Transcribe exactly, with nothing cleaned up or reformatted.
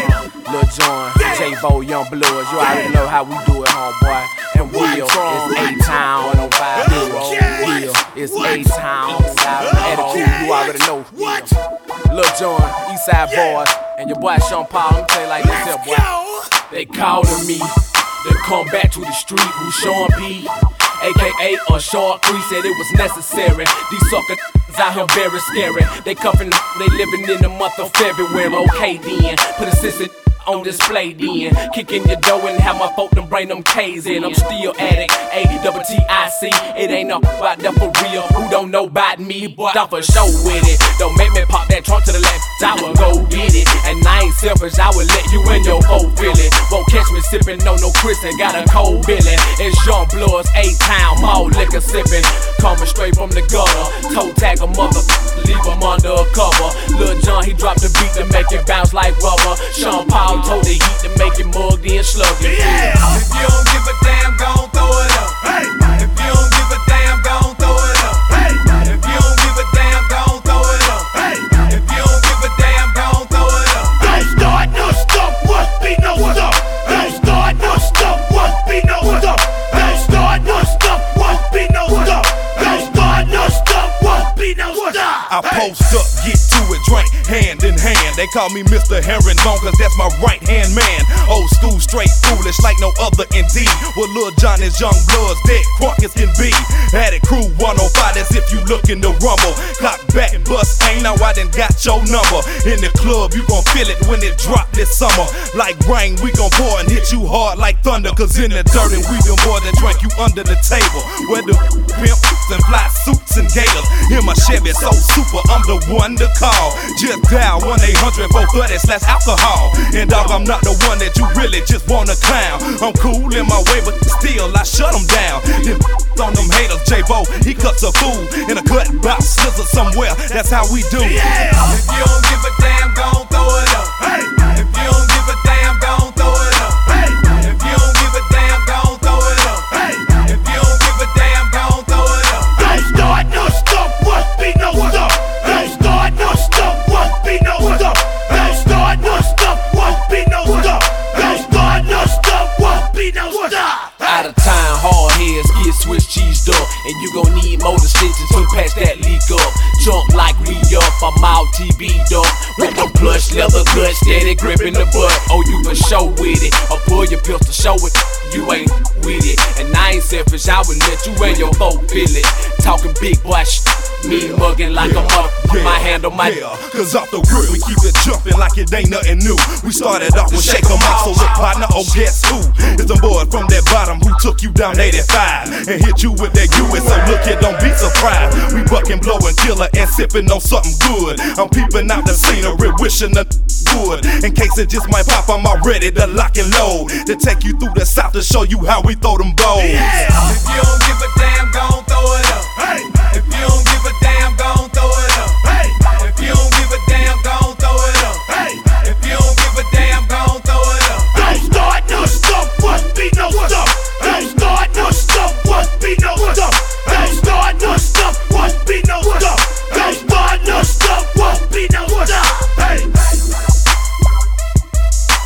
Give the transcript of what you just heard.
Lil Jon, J-Bo, Young Bloods, you already know how we do it, homeboy. And Will, it's A-Town, one oh five Will, it's A-Town, Attitude, you already know. Lil Jon, Eastside Boys, and your boy Sean Paul, let me tell you like this here, boy. They calling me to come back to the street, who Sean P, A K A a short crease, said it was necessary. These sucker out here very scary. They cuffin', they living in the month of February. Okay then, put a sister on display then. Kicking your door and have my folk them bring them K's in. I'm still addict, A double T I C. It ain't no about that for real. Who don't know about me, but I'm for sure with it. Don't make me pop that trunk to the left, I will go get it. And I ain't selfish, I will let you and your folk feel it. Won't catch me sippin', no, no Chris, and got a cold billy. It's Young Bloods, A-Town, mall liquor sippin'. Coming straight from the gutter. Toe tag a mother, leave him under a cover. Lil Jon, he dropped the beat to make it bounce like rubber. Sean Paul told the heat to make it mugged in slugging. Yeah. If you don't give a damn, gon' throw it up. Hey. If you don't give a damn, gon' throw it up. Hey. If you don't give a damn, gon' throw it up. Hey. If you don't give a damn, gon' throw it up. Don't start no stuff, must be no stuff. Don't start no stuff, must be no stuff. Don't start no stuff, must be no stuff. Don't start no stuff, must be no stuff. I post up, get to it, drink hand in hand. They call me Mister Herringbone, cause that's my right hand man. Old school, straight foolish, like no other indeed. Well, Lil Jon is Young Bloods, dead crunk as can be. Had it crew one oh five, as if you looking to rumble. Clock back, bust ain't now I done got your number. In the club, you gon' feel it when it drop this summer. Like rain, we gon' pour and hit you hard like thunder. Cause in the dirt, and we them boys that drank you under the table. Where the pimps and fly suits and gators. In my Chevy, so super, I'm the one to call. Just dial one eight hundred four thirty slash alcohol. And dog, I'm not the one that you really just wanna clown. I'm cool in my way, but still I shut them down. Then on them haters, J-Bo, he cuts a fool in a cut box scissors somewhere. That's how we do. Yeah. If you don't give a damn, gon' throw it up. Hey. If you don't give a damn, gon' throw it up. Hey. If you don't give a damn, gon' throw it up. Hey. If you don't give a damn, gon' throw it up. Don't start no stuff, must be no stuff. Don't start no stuff, must be no stuff. Don't start no stuff, must be no stuff. Don't start no stuff, must be no stuff. Out of time, hard heads get Swiss cheesed up. And you gon' need motor stitches to patch that leak up. Jump like me up, I'm out T B'd up. With the plush leather gut, steady gripping the butt. Oh, you for sure with it. Or pull your pistol, show it. You ain't with it. And I ain't selfish, I would let you and your folk feel it. Talking big boy shit, me mugging like a mother. Yeah, my hand on my yeah, cause off the rip we keep it jumping like it ain't nothing new. We started off with Shake 'em Out, so look partner, oh guess who? It's them boys from that bottom who took you down eighty-five and hit you with that U S, so look it, don't be surprised. We bucking, blowing, killer, and sipping on something good. I'm peeping out the scenery, wishing the good. In case it just might pop, I'm already to lock and load. To take you through the south to show you how we throw them balls. Yeah. If you don't give a damn, gon'